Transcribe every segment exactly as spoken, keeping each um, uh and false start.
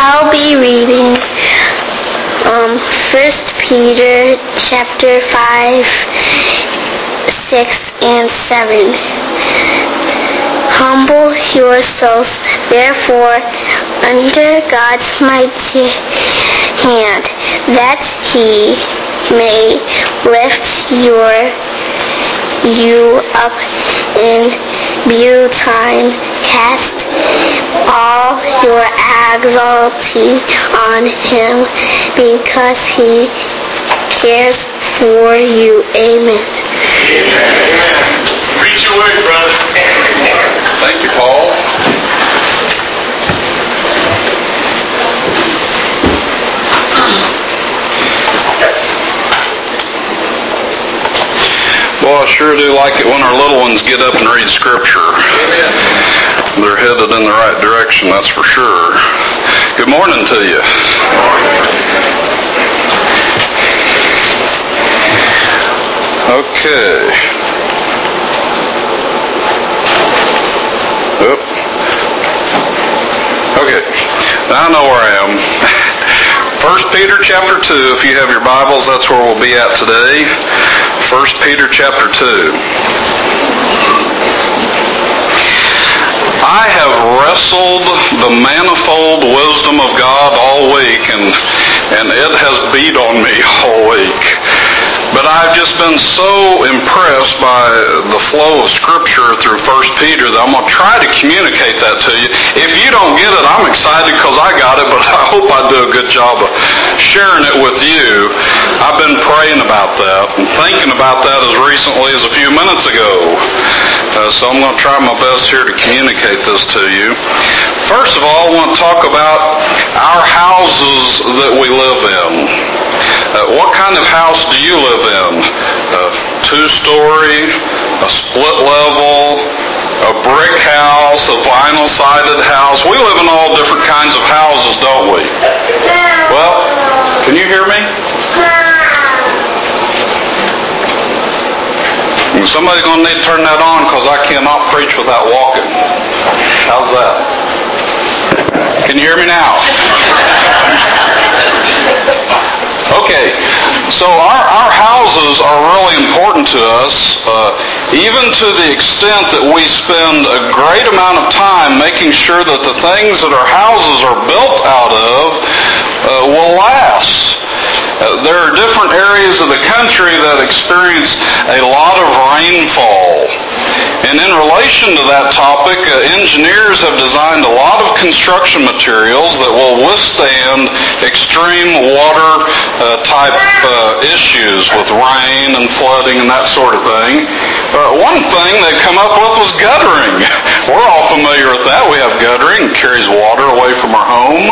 I'll be reading um, First Peter chapter five, six, and seven. Humble yourselves, therefore, under God's mighty hand, that He may lift your you up in due time. Cast all your anxiety on Him, because He cares for you. Amen. Amen. Preach your word, brother. Thank you, Paul. Well, I sure do like it when our little ones get up and read Scripture. Amen. They're headed in the right direction, that's for sure. Good morning to you. Okay. Oop. Okay. Now I know where I am. First Peter chapter two, if you have your Bibles, that's where we'll be at today. First Peter chapter two. I have wrestled the manifold wisdom of God all week, and, and it has beat on me all week. But I've just been so impressed by the flow of Scripture through First Peter that I'm going to try to communicate that to you. If you don't get it, I'm excited because I got it, but I hope I do a good job of sharing it with you. I've been praying about that and thinking about that as recently as a few minutes ago. Uh, so I'm going to try my best here to communicate this to you. First of all, I want to talk about our houses that we live in. Uh, what kind of house do you live in? A two-story, a split level, a brick house, a vinyl-sided house? We live in all different kinds of houses, don't we? Well, can you hear me? Somebody's going to need to turn that on because I cannot preach without walking. How's that? Can you hear me now? Okay, so our, our houses are really important to us, uh, even to the extent that we spend a great amount of time making sure that the things that our houses are built out of uh, will last. Uh, there are different areas of the country that experience a lot of rainfall. And in relation to that topic, uh, engineers have designed a lot of construction materials that will withstand extreme water uh, type uh, issues with rain and flooding and that sort of thing. Uh, one thing they come up with was guttering. We're all familiar with that. We have guttering. It carries water away from our home.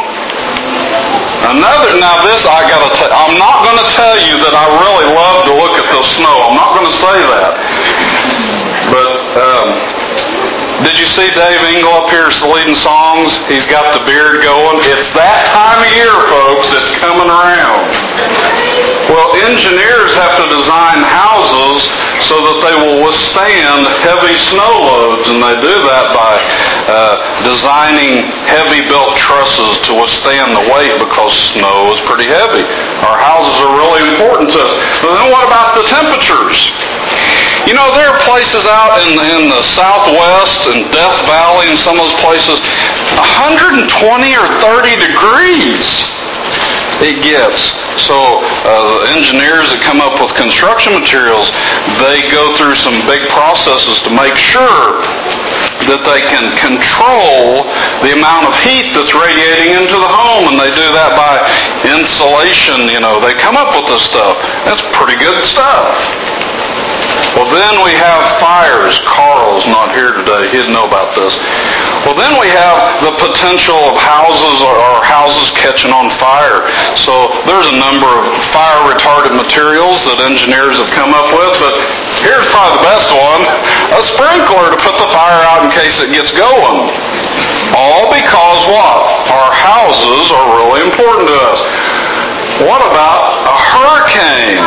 Another, now this I gotta tell, I'm not going to tell you that I really love to look at the snow. I'm not going to say that. But, um, did you see Dave Engel up here leading songs? He's got the beard going. It's that time of year, folks. It's coming around. Well, engineers have to design houses so that they will withstand heavy snow loads, and they do that by uh, designing heavy-built trusses to withstand the weight because snow is pretty heavy. Our houses are really important to us. But then what about the temperatures? You know, there are places out in, in the Southwest and Death Valley and some of those places, one hundred twenty or thirty degrees it gets. So uh, the engineers that come up with construction materials, they go through some big processes to make sure that they can control the amount of heat that's radiating into the home, and they do that by insulation. You know, they come up with this stuff. That's pretty good stuff. Well, then we have fires. Carl's not here today. He'd know about this. Well, then we have the potential of houses or, or houses catching on fire. So there's a number of fire-retardant materials that engineers have come up with, but here's probably the best one, a sprinkler to put the fire out in case it gets going. All because what? Our houses are really important to us. What about a hurricane?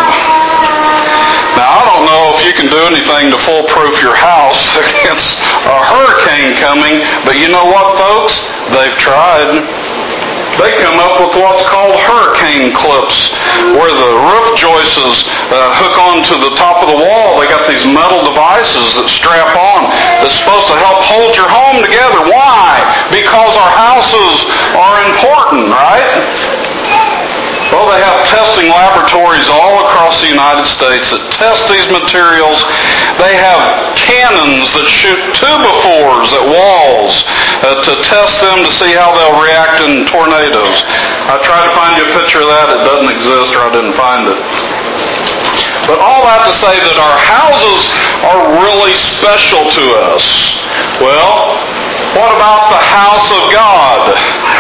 Now, I don't know if you can do anything to foolproof your house against a hurricane coming, but you know what, folks? They've tried. They come up with what's called hurricane clips, where the roof joists uh, hook onto the top of the wall. They got these metal devices that strap on that's supposed to help hold your home together. Why? Because our houses are important, right? Well, they have testing laboratories all across the United States that test these materials. They have cannons that shoot two-by-fours at walls uh, to test them to see how they'll react in tornadoes. I tried to find you a picture of that. It doesn't exist, or I didn't find it. But all that to say that our houses are really special to us. Well, what about the house of God?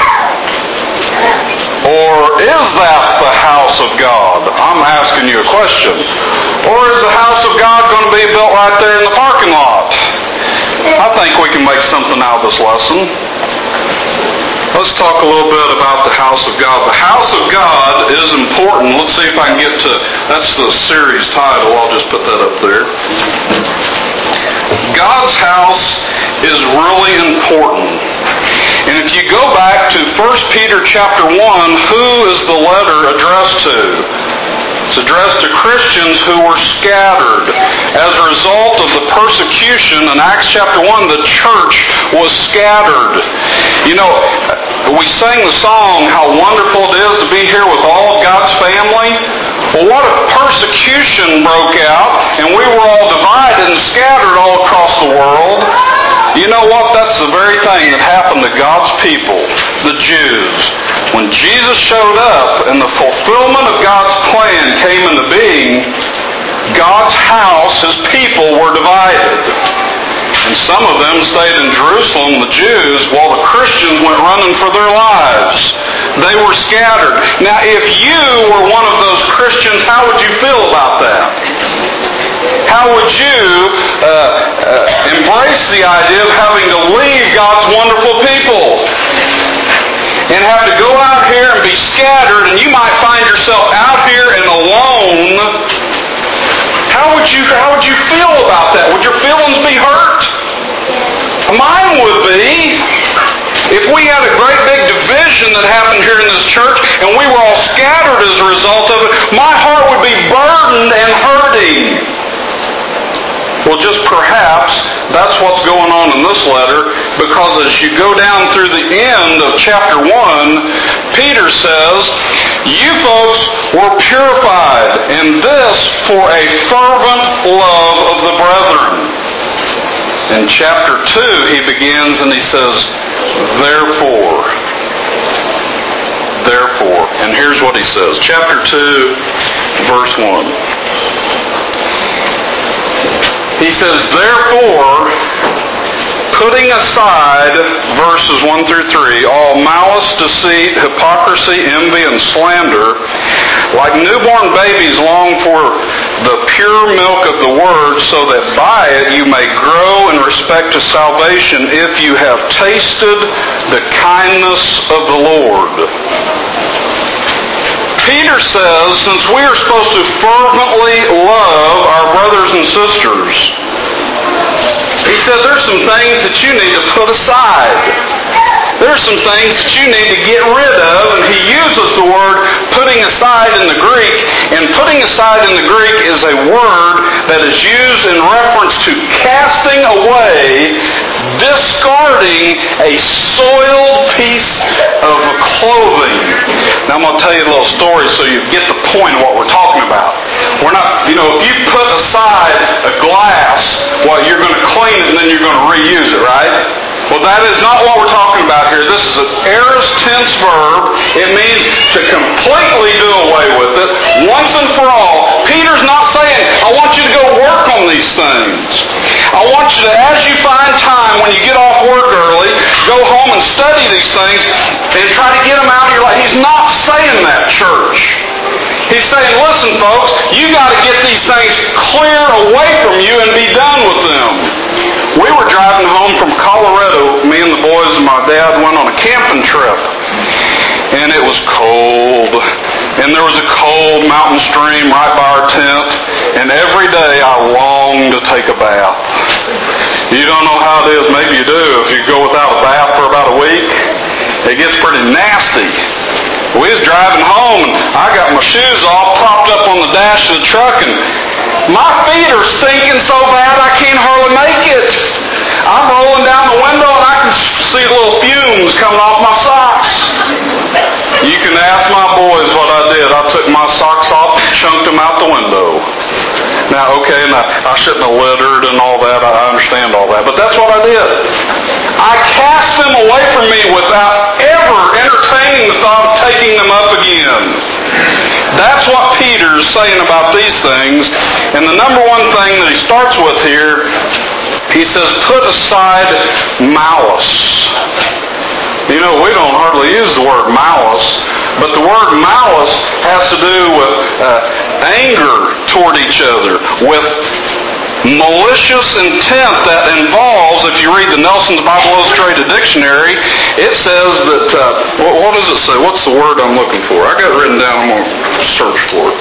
Or is that the house of God? I'm asking you a question. Or is the house of God going to be built right there in the parking lot? I think we can make something out of this lesson. Let's talk a little bit about the house of God. The house of God is important. Let's see if I can get to, that's the series title. I'll just put that up there. God's house is really important. And if you go back to First Peter chapter one, who is the letter addressed to? It's addressed to Christians who were scattered. As a result of the persecution in Acts chapter one, the church was scattered. You know, we sang the song, how wonderful it is to be here with all of God's family. Well, what if persecution broke out and we were all divided and scattered all across the world? You know what? That's the very thing that happened to God's people, the Jews. When Jesus showed up and the fulfillment of God's plan came into being, God's house, His people, were divided. And some of them stayed in Jerusalem, the Jews, while the Christians went running for their lives. They were scattered. Now, if you were one of those Christians, how would you feel about that? How would you uh, uh, embrace the idea of having to leave God's wonderful people and have to go out here and be scattered, and you might find yourself out here and alone? How would you, how would you feel about that? Would your feelings be hurt? Mine would be. If we had a great big division that happened here in this church and we were all scattered as a result of it, my heart would be burdened and hurting. Well, just perhaps that's what's going on in this letter, because as you go down through the end of chapter one, Peter says, you folks were purified, and this for a fervent love of the brethren. In chapter two, he begins and he says, therefore, therefore, and here's what he says, chapter two, verse one. He says, therefore, putting aside, verses one through three, all malice, deceit, hypocrisy, envy, and slander, like newborn babies long for the pure milk of the Word, so that by it you may grow in respect to salvation, if you have tasted the kindness of the Lord. Peter says, since we are supposed to fervently love our brothers and sisters, he said there's some things that you need to put aside. There's some things that you need to get rid of, and he uses the word putting aside in the Greek, and putting aside in the Greek is a word that is used in reference to casting away, discarding a soiled piece of clothing. Now I'm going to tell you a little story so you get the point of what we're talking about. We're not, you know, if you put aside a glass, well, you're going to clean it and then you're going to reuse it, right? Well, that is not what we're talking about here. This is an aorist tense verb. It means to completely do away with it, once and for all. Peter's not saying, I want you to go work on these things. I want you to, as you find time when you get off work early, go home and study these things and try to get them out of your life. He's not saying that, church. He's saying, listen, folks, you got to get these things clear away from you and be done with them. We were driving home from Colorado. Me and the boys and my dad went on a camping trip. And it was cold. And there was a cold mountain stream right by our tent. And every day I longed to take a bath. You don't know how it is. Maybe you do. If you go without a bath for about a week, it gets pretty nasty. We was driving home, and I got my shoes off, propped up on the dash of the truck, and my feet are stinking so bad I can't hardly make it. I'm rolling down the window, and I can see little fumes coming off my socks. You can ask my boys what I did. I took my socks off and chunked them out the window. Now, okay, and I, I shouldn't have littered and all that. I understand all that. But that's what I did. I cast them away from me without ever entertaining the thought of taking them up again. That's what Peter's saying about these things. And the number one thing that he starts with here, he says, put aside malice. You know, we don't hardly use the word malice, but the word malice has to do with uh, anger toward each other, with malicious intent that involves, if you read the Nelson's Bible Illustrated Dictionary, it says that, uh, what, what does it say? What's the word I'm looking for? I got it written down. I'm going to search for it.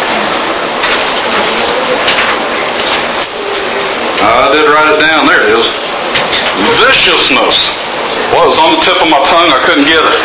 I did write it down. There it is. Viciousness. Well, it was on the tip of my tongue. I couldn't get it.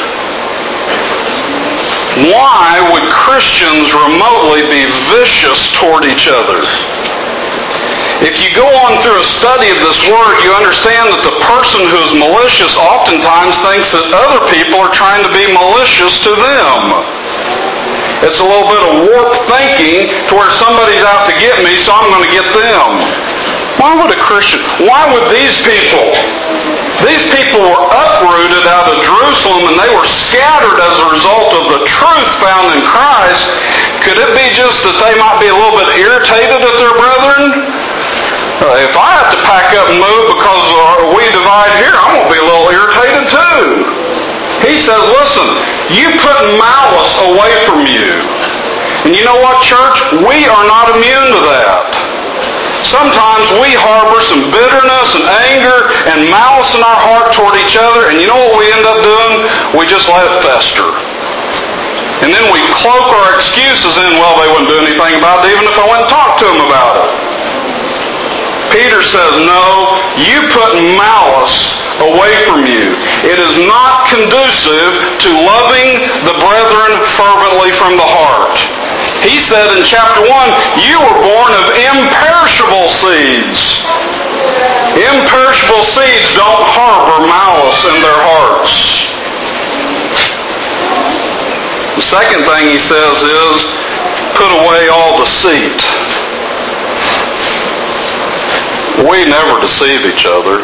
Why would Christians remotely be vicious toward each other? If you go on through a study of this word, you understand that the person who is malicious oftentimes thinks that other people are trying to be malicious to them. It's a little bit of warped thinking to where somebody's out to get me, so I'm going to get them. Why would a Christian, why would these people, these people were uprooted out of Jerusalem and they were scattered as a result of the truth found in Christ. Could it be just that they might be a little bit irritated at their brethren? Uh, if I have to pack up and move because uh, we divide here, I'm going to be a little irritated too. He says, listen, you put malice away from you. And you know what, church? We are not immune to that. Sometimes we harbor some bitterness and anger and malice in our heart toward each other, and you know what we end up doing? We just let it fester. And then we cloak our excuses in, well, they wouldn't do anything about it even if I went and talked to them about it. Peter says, no, you put malice away from you. It is not conducive to loving the brethren fervently from the heart. He said in chapter one, you were born of imperishable seeds. Imperishable seeds don't harbor malice in their hearts. The second thing he says is, put away all deceit. We never deceive each other.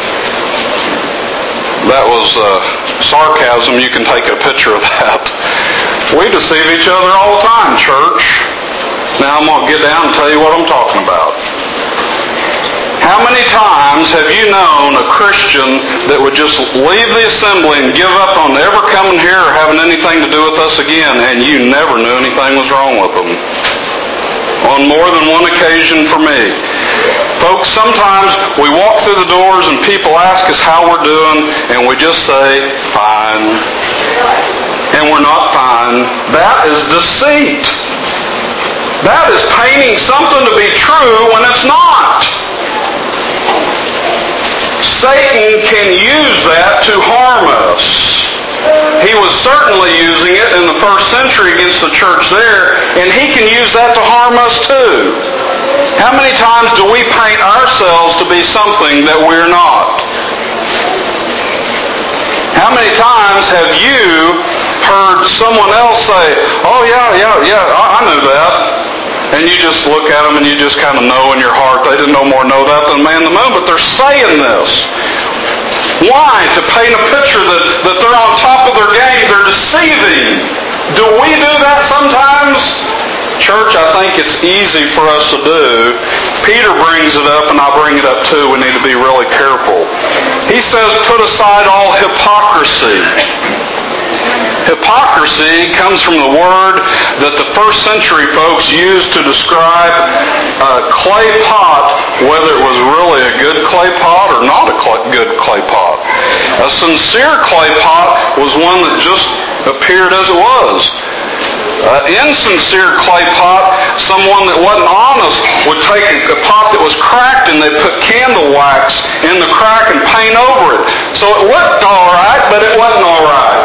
That was uh, sarcasm. You can take a picture of that. We deceive each other all the time, church. Now I'm going to get down and tell you what I'm talking about. How many times have you known a Christian that would just leave the assembly and give up on ever coming here or having anything to do with us again, and you never knew anything was wrong with them? On more than one occasion for me. Folks, sometimes we walk through the doors and people ask us how we're doing, and we just say, fine. And we're not fine. That is deceit. That is painting something to be true when it's not. Satan can use that to harm us. He was certainly using it in the first century against the church there, and he can use that to harm us too. How many times do we paint ourselves to be something that we're not? How many times have you heard someone else say, oh yeah, yeah, yeah, I, I knew that. And you just look at them and you just kind of know in your heart, they didn't no more know that than man in the moon, but they're saying this. Why? To paint a picture that, that they're on top of their game, they're deceiving. Do we do that sometimes? Church, I think it's easy for us to do. Peter brings it up, and I bring it up too. We need to be really careful. He says, put aside all hypocrisy. Hypocrisy comes from the word that the first century folks used to describe a clay pot, whether it was really a good clay pot or not a clay, good clay pot. A sincere clay pot was one that just appeared as it was. An insincere clay pot, someone that wasn't honest would take a pot that was cracked and they'd put candle wax in the crack and paint over it. So it looked all right, but it wasn't all right.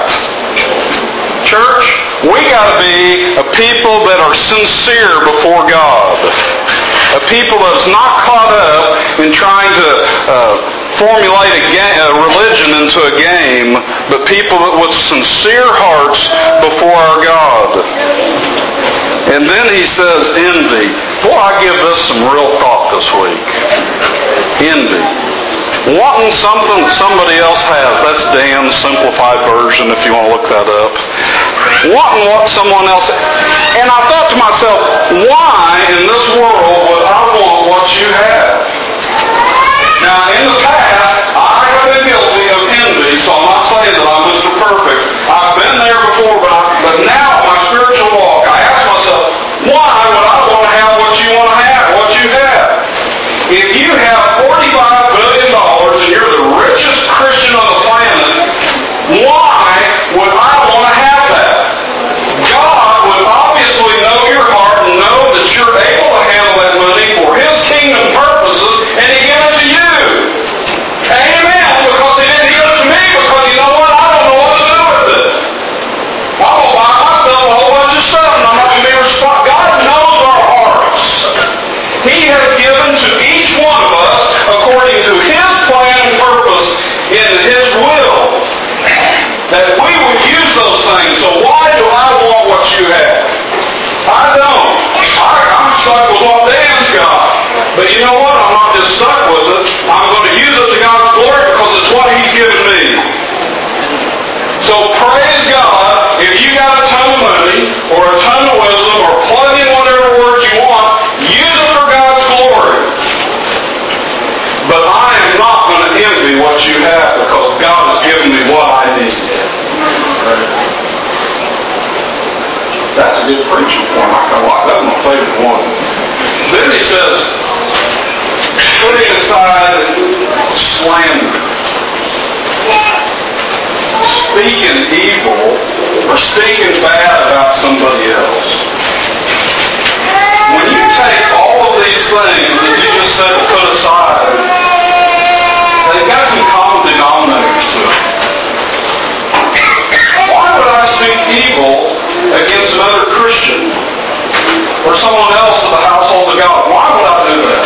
a people that are sincere before God. A people that's not caught up in trying to uh, formulate a, ga- a religion into a game, but people with sincere hearts before our God. And then he says envy. Boy, I give this some real thought this week. Envy. Wanting something that somebody else has. That's Dan's simplified version if you want to look that up. Wanting what someone else has. And I thought to myself, why in this world would I want what you have? Now, in the past, I have been guilty of envy, so I'm not saying that I'm Mister Perfect. I've been there before, but, I, but now, my spiritual walk, I ask myself, why would I want to have what you want to have, what you have? If you have forty-five billion dollars and you're the richest Christian on the planet, why would I want to have that? God would obviously know your heart and know that you're able to handle that money for His kingdom purposes, and He gave it to you. Amen. Because He didn't give it to me because you know what? I don't know what to do with it. I'm going to buy myself a whole bunch of stuff and I'm not going to be responsible. God knows our hearts. He has given to each one of us according to His plan and purpose in His will that we would use those things. So why do I want what you have? I don't. I, I'm stuck with what Dan's got. But you know what? I'm not just stuck with it. I'm going to use it to God's glory because it's what He's given me. So praise God, if you got a ton of money or a ton of wisdom or plug in whatever words you want, use it for God's glory. But I am not going to envy what you have because God has given me what I need. That's a good preaching point. I kind of like that. That's my favorite one. Then he says, putting aside slander, speaking evil or speaking bad about somebody else. When you take all of these things that you just said to put aside, they've got some common denominators to them. Why would I speak evil against another Christian or someone else of the household of God? Why would I do that?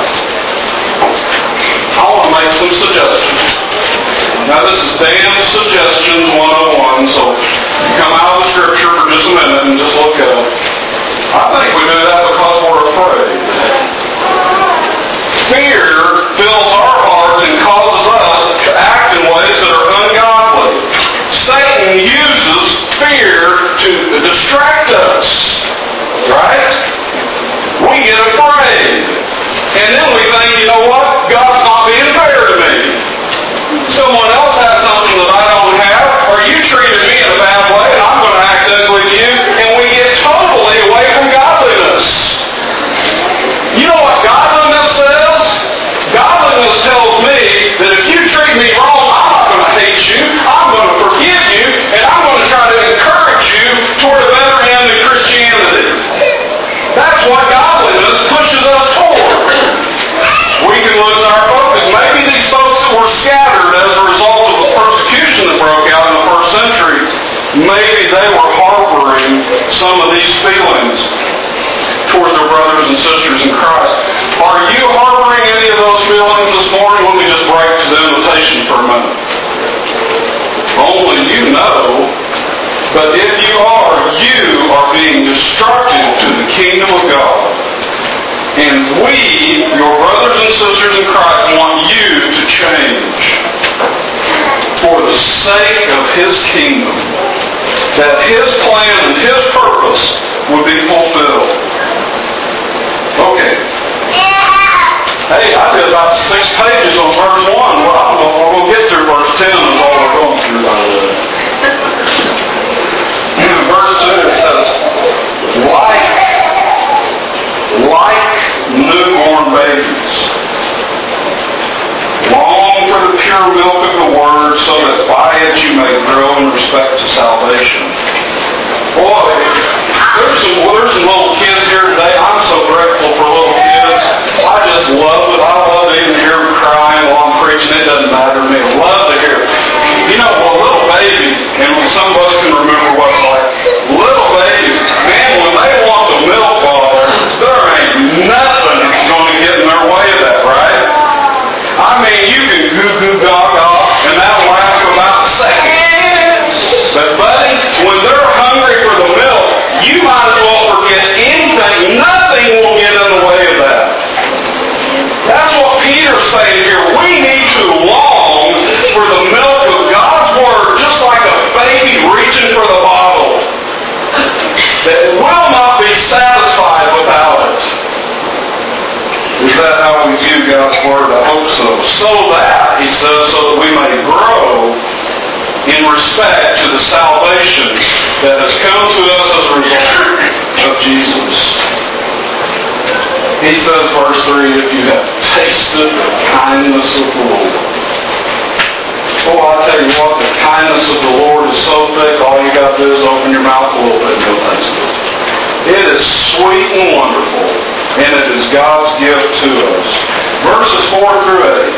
I want to make some suggestions. Now this is Dan's Suggestions one oh one, so come out of the Scripture for just a minute and just look at it. I think we do that because we're afraid. Fear fills our hearts and causes us to act in ways that are ungodly. Satan uses fear to distract us, right? We get afraid. And then we think, you know what? God's not being fair to me. Someone else has something that I don't have, or you treated me in a bad way and I'm going to act ugly to you, and we get totally away from godliness. You know what godliness says? Godliness tells me that if you treat me wrong, I'm not going to hate you, I'm going to forgive you, and I'm going to try to encourage you toward a better end in Christianity. That's what godliness pushes us toward. We can lose our focus. Maybe these folks that were scattered as a result of the persecution that broke out in the first century, maybe they were harboring some of these feelings toward their brothers and sisters in Christ. Are you harboring any of those feelings this morning? Let me just break to the invitation for a minute. Only you know, but if you are, you are being destructive to the kingdom of God. And we, your brothers and sisters in Christ, want you to change for the sake of His kingdom, that His plan and His purpose would be fulfilled. Okay. Hey, I did about six pages on verse one. Well, I don't know if we're going to get through verse ten. That's all we're going through, by the way. In verse two it says, like, like newborn babies, long for the pure milk of the Word, so that by it you may grow in respect to salvation. Boy, there's some, there's some little kids here today. I'm so grateful for little kids. I just love it. I love to even hear them crying while I'm preaching. It doesn't matter to me. I love to hear it. You know, a little baby, and some of us can remember what it's like. Little babies, man, when they God's Word? I hope so. So that, he says, so that we may grow in respect to the salvation that has come to us as a result of Jesus. He says, verse three, if you have tasted the kindness of the Lord. Oh, I tell you what, the kindness of the Lord is so thick, all you got to do is open your mouth a little bit and go taste it. It is sweet and wonderful, and it is God's gift to us. Verses four through eight.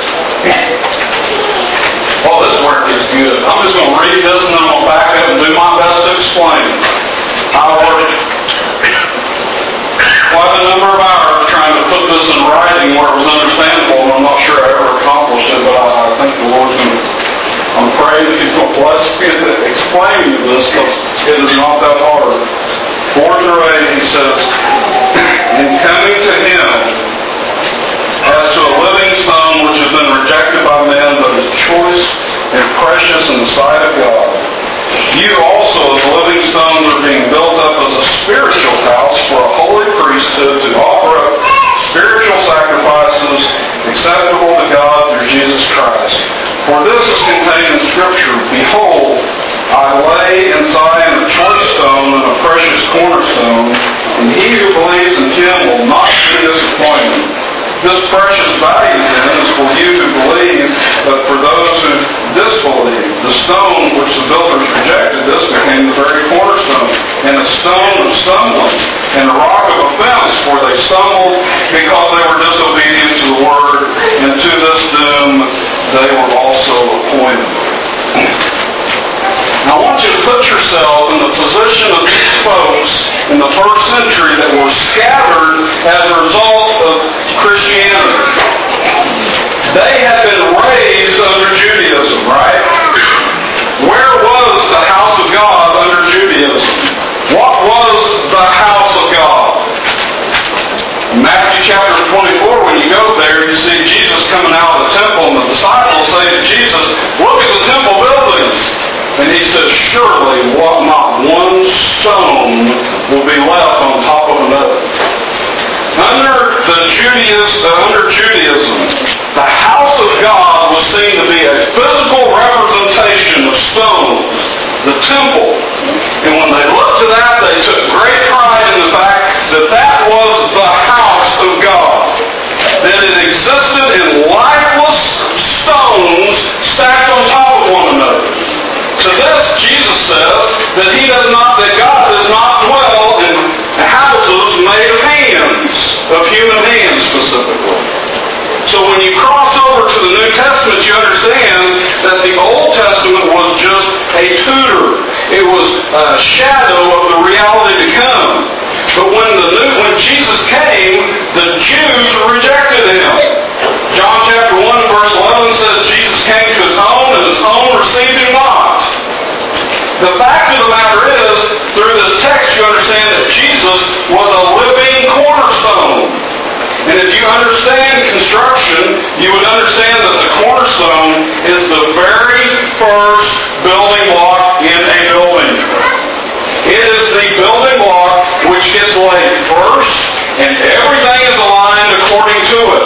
Oh, this work is good. I'm just going to read this and then I'm going to back up and do my best to explain it. I worked quite a number of hours trying to put this in writing where it was understandable, and I'm not sure I ever accomplished it, but I, I think the Lord's going to, I'm praying that He's going to bless me to explain to this, because it is not that hard. Four through eight, he says, in coming to Him, as to a living stone which has been rejected by men, but is choice and precious in the sight of God. You also, as living stones, are being built up as a spiritual house for a holy priesthood to offer up spiritual sacrifices acceptable to God through Jesus Christ. For this is contained in Scripture, behold, I lay in Zion a choice stone and a precious cornerstone, and he who believes in Him will not be disappointed. This precious value, then, is for you who believe, but for those who disbelieve. The stone which the builders rejected, this became the very cornerstone, and a stone of stumbling, and a rock of offense, for they stumbled because they were disobedient to the word, and to this doom they were also appointed. I want you to put yourself in the position of these folks in the first century that were scattered as a result of Christianity. They had been raised under Judaism, right? Where was the house of God under Judaism? What was the house of God? In Matthew chapter twenty-four, when you go there, you see Jesus coming out of the temple, and the disciples say to Jesus, look at the temple buildings. And he said, surely what, not one stone will be left on top of another. Under the Judaism, uh, under Judaism, the house of God was seen to be a physical representation of stones, the temple. And when they looked to that, they took great pride in the fact that that was the house of God. That it existed in lifeless stones stacked on top of one another. To this, Jesus says that He does not, that God does not dwell in houses made of hands, of human hands specifically. So when you cross over to the New Testament, you understand that the Old Testament was just a tutor. It was a shadow of the reality to come. But when the new, when Jesus came, the Jews rejected Him. John chapter one verse eleven says Jesus came to His own, and His own received Him not. The fact of the matter is, through this text you understand that Jesus was a living cornerstone. And if you understand construction, you would understand that the cornerstone is the very first building block in a building. It is the building block which gets laid first, and everything is aligned according to it.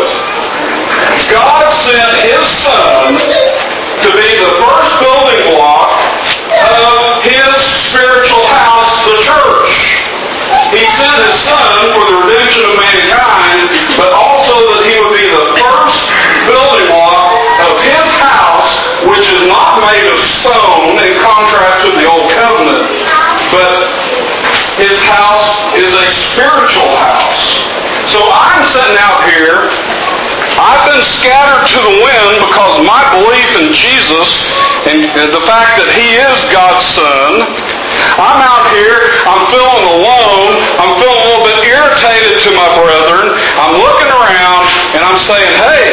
God sent His Son to be the first building block of His spiritual house, the church. He sent His Son for the redemption of mankind, but also that He would be the first building block of His house, which is not made of stone in contrast to the Old Covenant, but His house is a spiritual house. So I'm sitting out here, I've been scattered to the wind because of my belief in Jesus and the fact that He is God's Son. I'm out here, I'm feeling alone, I'm feeling a little bit irritated to my brethren. I'm looking around and I'm saying, hey,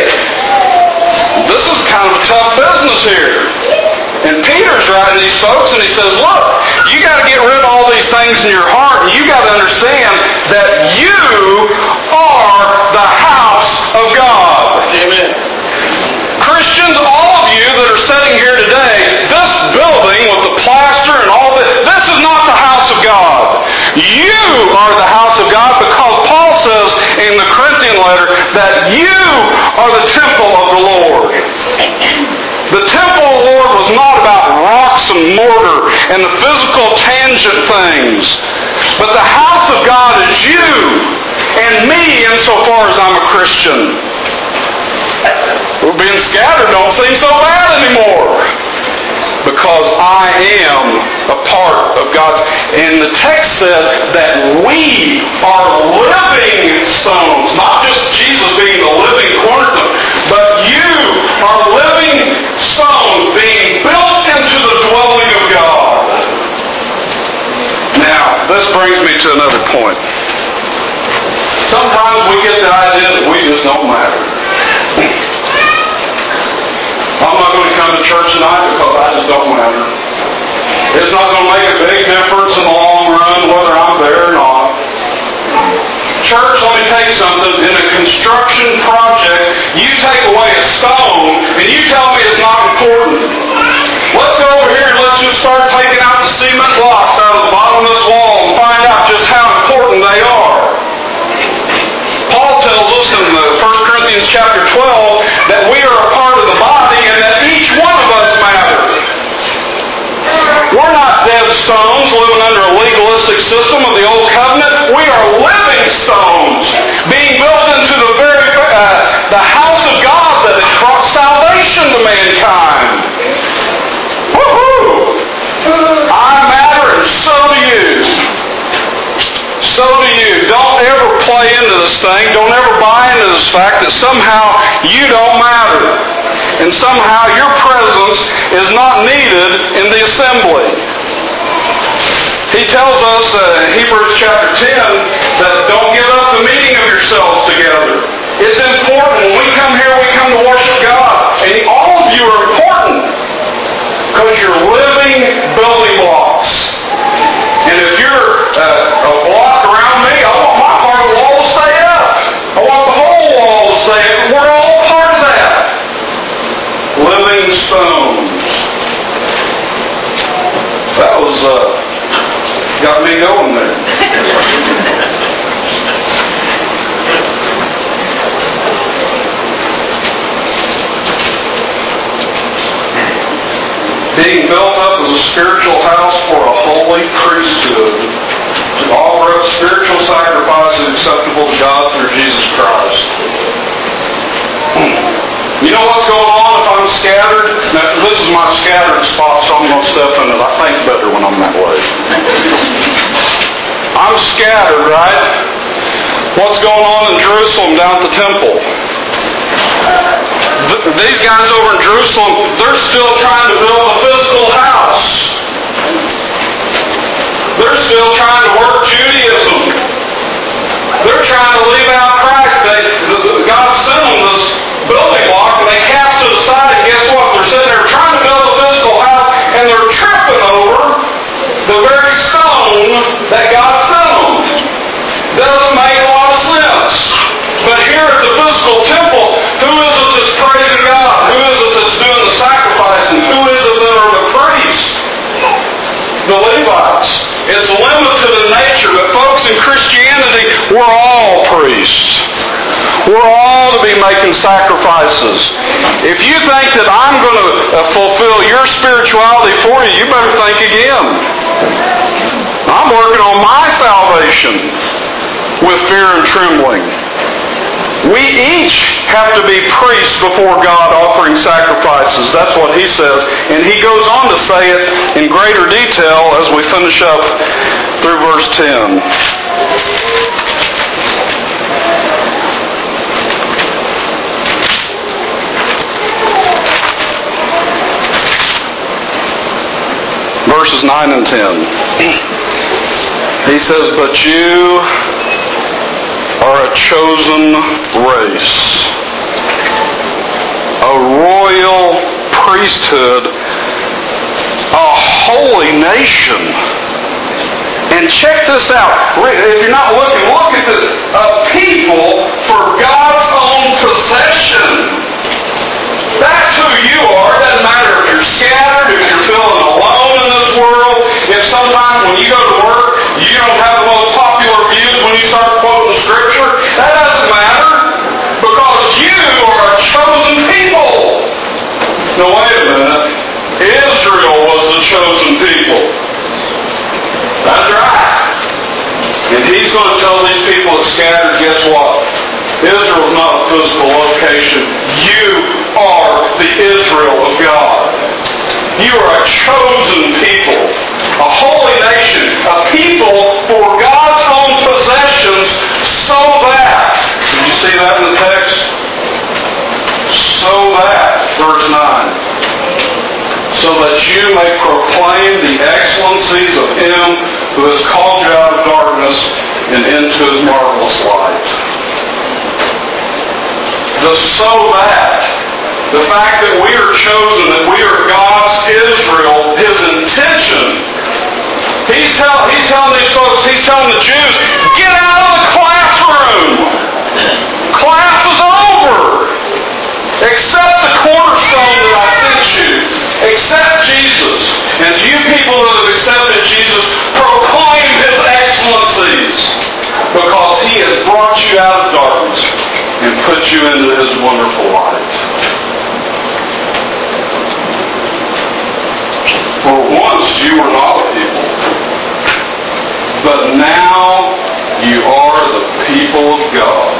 this is kind of a tough business here. And Peter's writing these folks and he says, look, you got to get rid of all these things in your heart, and you got to understand that you are the house of God. Amen. Christians, all of you that are sitting here today, this building with the plaster and all this, this is not the house of God. You are the house of God, because Paul says in the Corinthian letter that you are the temple of the Lord. The temple of the Lord was not about rocks and mortar and the physical tangent things. But the house of God is you and me insofar as I'm a Christian. We're being scattered don't seem so bad anymore. Because I am a part of God's... And the text said that we are living stones. Not just Jesus being the living cornerstone, but you are living stones being built into the dwelling of God. Now, this brings me to another point. Sometimes we get the idea that we just don't matter. I'm not going to come to church tonight because I just don't matter. It's not going to make a big difference in the long run whether I'm there or not. Church, let me tell you something. In a construction project, you take away a stone and you tell me it's not important. Let's go over here and let's just start taking out the cement blocks out of the bottom of this wall and find out just how important they are. Paul tells us in First Corinthians chapter twelve that we are a part of the body and that each one of us matters. We're not dead stones living under a legalistic system of the old covenant. We are living stones being built into the very uh, the house of God that has brought salvation to mankind. Woohoo! I matter and so do you. So do you. Don't ever play into this thing. Don't ever buy into this fact that somehow you don't matter. And somehow your presence is not needed in the assembly. He tells us uh, in Hebrews chapter ten that don't give up the meeting of yourselves together. It's important. When we come here, we come to worship God. And all of you are important because you're living building blocks. And if you're uh, a block around me, I want my part of the wall to stay up. I want the whole wall to stay up. We're all part of that. Living stones. That was, uh, got me going there. Being built up as a spiritual house for a holy priesthood to offer up spiritual sacrifices acceptable to God through Jesus Christ. You know what's going on if I'm scattered? Now, this is my scattered spot, so I'm going to step in it. I think better when I'm that way. I'm scattered, right? What's going on in Jerusalem down at the temple? These guys over in Jerusalem, they're still trying to build a physical house. They're still trying to work Judaism. They're trying to leave out Christ. They, God sent them this building block, and they cast it aside, and guess what? They're sitting there trying to build a physical house, and they're tripping over the very stone that God sent them. Doesn't make a lot of sense. But here at the physical temple, who is it that's praising God? Who is it that's doing the sacrificing? Who is it that are the priests? The Levites. It's limited in nature, but folks, in Christianity, we're all priests. We're all to be making sacrifices. If you think that I'm going to fulfill your spirituality for you, you better think again. I'm working on my salvation with fear and trembling. We each have to be priests before God offering sacrifices. That's what he says. And he goes on to say it in greater detail as we finish up through verse ten. Verses nine and ten. He says, "But you are a chosen race, a royal priesthood, a holy nation." And check this out. If you're not looking, look at this. A people for God's own possession. That's who you are. It doesn't matter if you're scattered, if you're feeling alone in this world, if sometimes when you go to work, you don't have the most popular views when you start quoting Scripture. That doesn't matter, because you are a chosen people. Now wait a minute. Israel was the chosen people. That's right. And he's going to tell these people that scattered, guess what? Israel's not a physical location. You are the Israel of God. You are a chosen people, a holy nation, a people for God's own possessions, so that, did you see that in the text? So that, verse nine, so that you may proclaim the excellencies of Him who has called you out of darkness and into His marvelous light. The so that, the fact that we are chosen, that we are God's Israel, His intention. He's, tell, he's telling these folks, He's telling the Jews, get out of the classroom. Class is over. Accept the cornerstone that I sent you. Accept Jesus. And to you people that have accepted Jesus, proclaim His excellencies. Because He has brought you out of darkness and put you into His wonderful light. For once you were not a people, but now you are the people of God.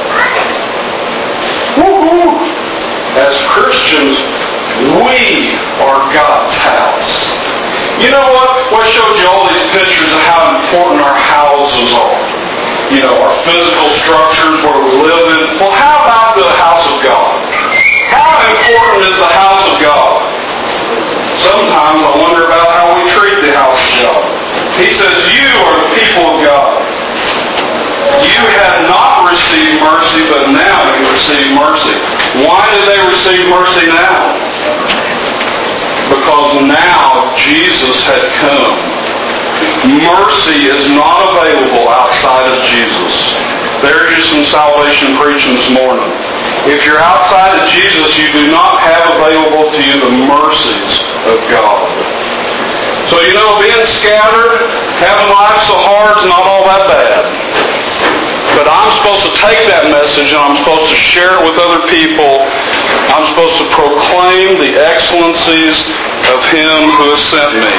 Woo-hoo! As Christians, we are God's house. You know what? Well, I showed you all these pictures of how important our houses are. You know, our physical structures where we live in. Well, how about the house of God? How important is the house of God? Sometimes I wonder about how we treat the house of God. He says, you are the people of God. You had not received mercy, but now you receive mercy. Why did they receive mercy now? Because now Jesus had come. Mercy is not available outside of Jesus. There's just some salvation preaching this morning. If you're outside of Jesus, you do not have available to you the mercies of God. So, you know, being scattered, having life so hard is not all that bad. But I'm supposed to take that message and I'm supposed to share it with other people. I'm supposed to proclaim the excellencies of Him who has sent me.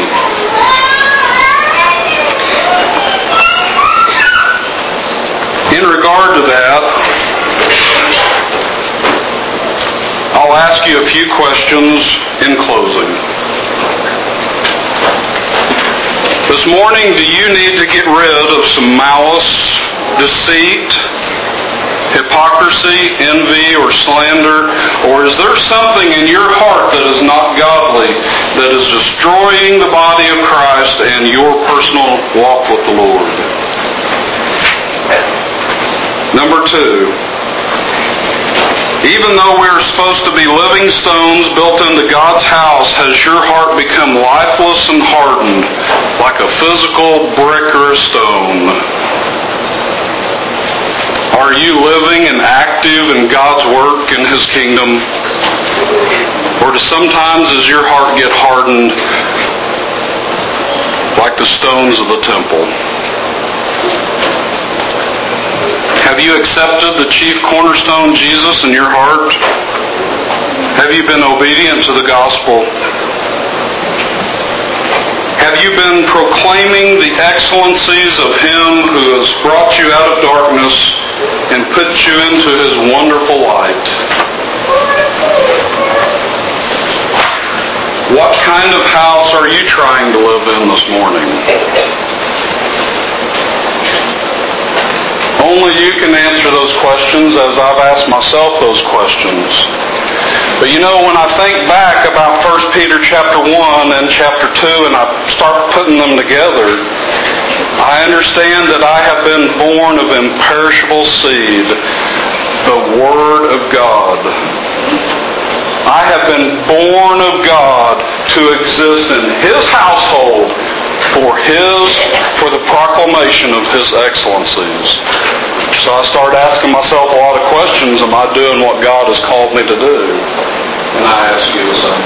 In regard to that, I'll ask you a few questions in closing. This morning, do you need to get rid of some malice, deceit, hypocrisy, envy, or slander? Or is there something in your heart that is not godly, that is destroying the body of Christ and your personal walk with the Lord? Number two, even though we're supposed to be living stones built into God's house, has your heart become lifeless and hardened, like a physical brick or a stone? Are you living and active in God's work in His kingdom? Or does sometimes does your heart get hardened like the stones of the temple? Have you accepted the chief cornerstone, Jesus, in your heart? Have you been obedient to the gospel? Have you been proclaiming the excellencies of Him who has brought you out of darkness and put you into His wonderful light? What kind of house are you trying to live in this morning? Only you can answer those questions, as I've asked myself those questions. But you know, when I think back about First Peter chapter one and chapter two, and I start putting them together, I understand that I have been born of imperishable seed, the Word of God. I have been born of God to exist in His household for His, for the proclamation of His excellencies. So I start asking myself a lot of questions. Am I doing what God has called me to do? And I ask you the same.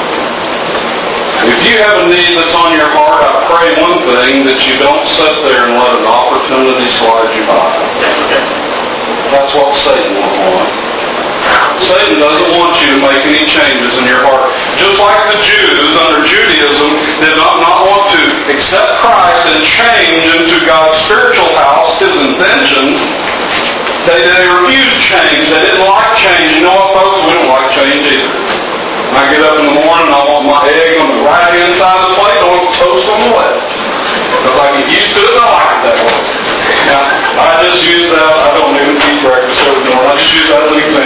If you have a need that's on your heart, I pray one thing, that you don't sit there and let an opportunity slide you by. That's what Satan will want. Satan doesn't want you to make any changes in your heart. Just like the Jews under Judaism did not, not want to accept Christ and change into God's spiritual house, His invention, they, they refused change. They didn't like change. You know what, folks? We don't like change either. When I get up in the morning, I want my egg on the right hand side of the plate, I want the toast on the left. Because I get used to it and I like it that way. Now, I just use that, I don't even eat breakfast every morning. I just use that as an example.